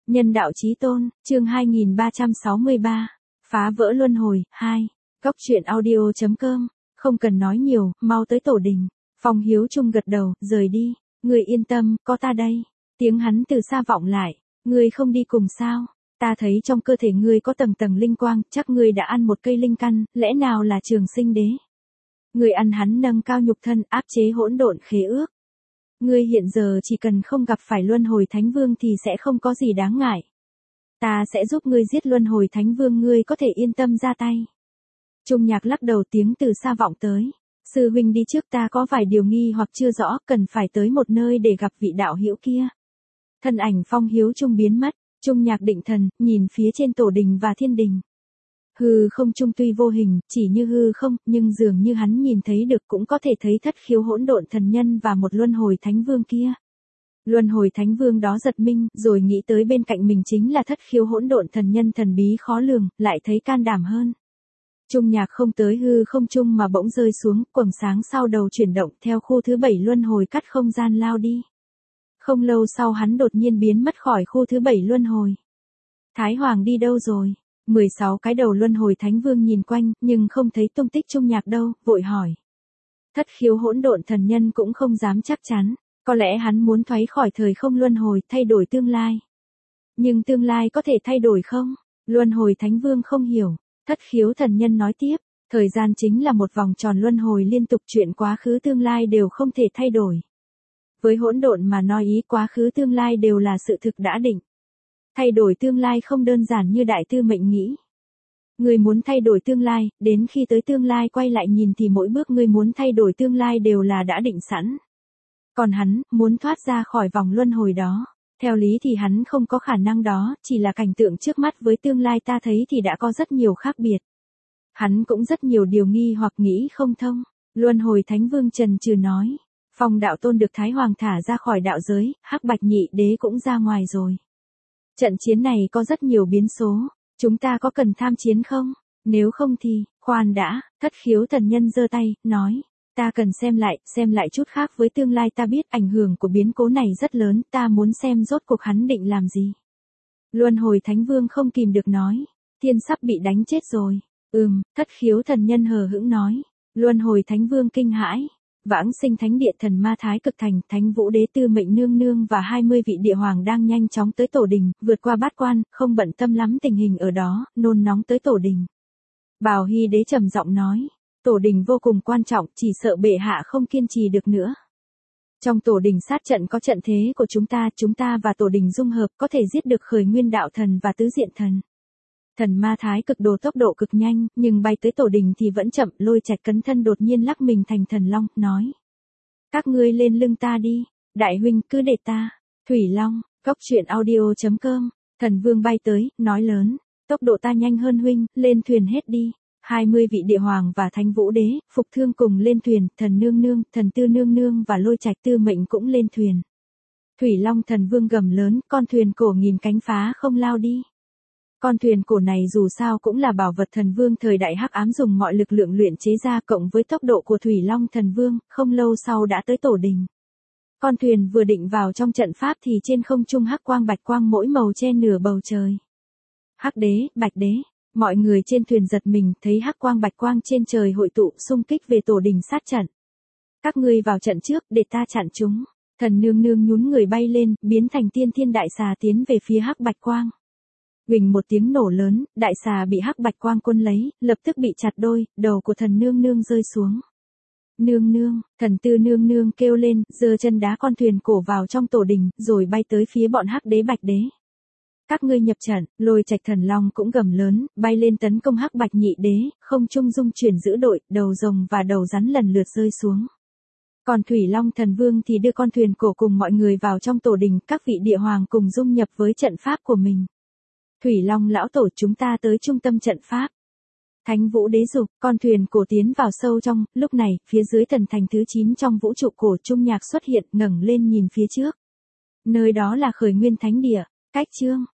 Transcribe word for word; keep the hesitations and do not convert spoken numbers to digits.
Nhân đạo chí tôn, chương hai nghìn ba trăm sáu mươi ba. Phá vỡ luân hồi, hai. Góc truyện audio chấm com. Không cần nói nhiều, mau tới tổ đình. Phong Hiếu Trung gật đầu, rời đi. Ngươi yên tâm, có ta đây. Tiếng hắn từ xa vọng lại. Ngươi không đi cùng sao? Ta thấy trong cơ thể ngươi có tầng tầng linh quang, chắc ngươi đã ăn một cây linh căn, lẽ nào là Trường Sinh Đế? Ngươi ăn hắn nâng cao nhục thân, áp chế hỗn độn khế ước. Ngươi hiện giờ chỉ cần không gặp phải Luân Hồi Thánh Vương thì sẽ không có gì đáng ngại. Ta sẽ giúp ngươi giết Luân Hồi Thánh Vương, ngươi có thể yên tâm ra tay. Trung Nhạc lắc đầu, tiếng từ xa vọng tới. Sư huynh đi trước, ta có vài điều nghi hoặc chưa rõ, cần phải tới một nơi để gặp vị đạo hữu kia. Thân ảnh Phong Hiếu Trung biến mất, Trung Nhạc định thần, nhìn phía trên tổ đình và thiên đình. Hư không trung tuy vô hình, chỉ như hư không, nhưng dường như hắn nhìn thấy được, cũng có thể thấy thất khiếu hỗn độn thần nhân và một luân hồi thánh vương kia. Luân hồi thánh vương đó giật mình, rồi nghĩ tới bên cạnh mình chính là thất khiếu hỗn độn thần nhân thần bí khó lường, lại thấy can đảm hơn. Trung Nhạc không tới hư không trung mà bỗng rơi xuống, quầng sáng sau đầu chuyển động theo khu thứ bảy luân hồi cắt không gian lao đi. Không lâu sau hắn đột nhiên biến mất khỏi khu thứ bảy luân hồi. Thái Hoàng đi đâu rồi? mười sáu cái đầu luân hồi thánh vương nhìn quanh, nhưng không thấy tung tích Trung Nhạc đâu, vội hỏi. Thất khiếu hỗn độn thần nhân cũng không dám chắc chắn, có lẽ hắn muốn thoát khỏi thời không luân hồi, thay đổi tương lai. Nhưng tương lai có thể thay đổi không? Luân hồi thánh vương không hiểu. Thất khiếu thần nhân nói tiếp, thời gian chính là một vòng tròn luân hồi liên tục, chuyện quá khứ tương lai đều không thể thay đổi. Với hỗn độn mà nói, ý quá khứ tương lai đều là sự thực đã định. Thay đổi tương lai không đơn giản như đại tư mệnh nghĩ. Người muốn thay đổi tương lai, đến khi tới tương lai quay lại nhìn thì mỗi bước người muốn thay đổi tương lai đều là đã định sẵn. Còn hắn, muốn thoát ra khỏi vòng luân hồi đó, theo lý thì hắn không có khả năng đó, chỉ là cảnh tượng trước mắt với tương lai ta thấy thì đã có rất nhiều khác biệt. Hắn cũng rất nhiều điều nghi hoặc nghĩ không thông. Luân hồi thánh vương trần trừ nói, Phong đạo tôn được Thái Hoàng thả ra khỏi đạo giới, Hắc Bạch nhị đế cũng ra ngoài rồi. Trận chiến này có rất nhiều biến số, chúng ta có cần tham chiến không? Nếu không thì, khoan đã, thất khiếu thần nhân giơ tay, nói, ta cần xem lại, xem lại chút khác với tương lai, ta biết ảnh hưởng của biến cố này rất lớn, ta muốn xem rốt cuộc hắn định làm gì. Luân hồi thánh vương không kìm được nói, thiên sắp bị đánh chết rồi. Ừm, thất khiếu thần nhân hờ hững nói. Luân hồi thánh vương kinh hãi. Vãng sinh thánh địa thần ma thái cực thành, thánh vũ đế tư mệnh nương nương và hai mươi vị địa hoàng đang nhanh chóng tới tổ đình, vượt qua bát quan, không bận tâm lắm tình hình ở đó, nôn nóng tới tổ đình. Bào Hy đế trầm giọng nói, tổ đình vô cùng quan trọng, chỉ sợ bệ hạ không kiên trì được nữa. Trong tổ đình sát trận có trận thế của chúng ta, chúng ta và tổ đình dung hợp có thể giết được khởi nguyên đạo thần và tứ diện thần. Thần ma thái cực đồ tốc độ cực nhanh, nhưng bay tới tổ đình thì vẫn chậm. Lôi Trạch cấn thân đột nhiên lắc mình thành thần long, nói. Các ngươi lên lưng ta đi, đại huynh cứ để ta. Thủy Long, góc truyện audio chấm com. Thần vương bay tới, nói lớn, tốc độ ta nhanh hơn huynh, lên thuyền hết đi. hai mươi vị địa hoàng và thánh vũ đế, Phục Thương cùng lên thuyền, thần nương nương, thần tư nương nương và Lôi Trạch tư mệnh cũng lên thuyền. Thủy Long thần vương gầm lớn, con thuyền cổ nghìn cánh phá không lao đi. Con thuyền cổ này dù sao cũng là bảo vật thần vương thời đại hắc ám dùng mọi lực lượng luyện chế ra, cộng với tốc độ của Thủy Long thần vương, không lâu sau đã tới tổ đình. Con thuyền vừa định vào trong trận pháp thì trên không trung hắc quang bạch quang mỗi màu che nửa bầu trời. Hắc đế, bạch đế, mọi người trên thuyền giật mình, thấy hắc quang bạch quang trên trời hội tụ xung kích về tổ đình sát trận. Các ngươi vào trận trước, để ta chặn chúng. Thần nương nương nhún người bay lên, biến thành tiên thiên đại xà tiến về phía hắc bạch quang. Huỳnh một tiếng nổ lớn, đại xà bị hắc bạch quang cuốn lấy, lập tức bị chặt đôi, đầu của thần nương nương rơi xuống. Nương nương, thần tư nương nương kêu lên, giơ chân đá con thuyền cổ vào trong tổ đình, rồi bay tới phía bọn hắc đế bạch đế. Các ngươi nhập trận. Lôi Trạch thần long cũng gầm lớn, bay lên tấn công hắc bạch nhị đế, không trung dung chuyển giữ đội, đầu rồng và đầu rắn lần lượt rơi xuống. Còn Thủy Long thần vương thì đưa con thuyền cổ cùng mọi người vào trong tổ đình, các vị địa hoàng cùng dung nhập với trận pháp của mình. Thủy Long lão tổ, chúng ta tới trung tâm trận pháp. Thánh Vũ đế dục, con thuyền cổ tiến vào sâu trong, lúc này, phía dưới thần thành thứ chín trong vũ trụ cổ, Trung Nhạc xuất hiện, ngẩng lên nhìn phía trước. Nơi đó là khởi nguyên thánh địa, cách chương.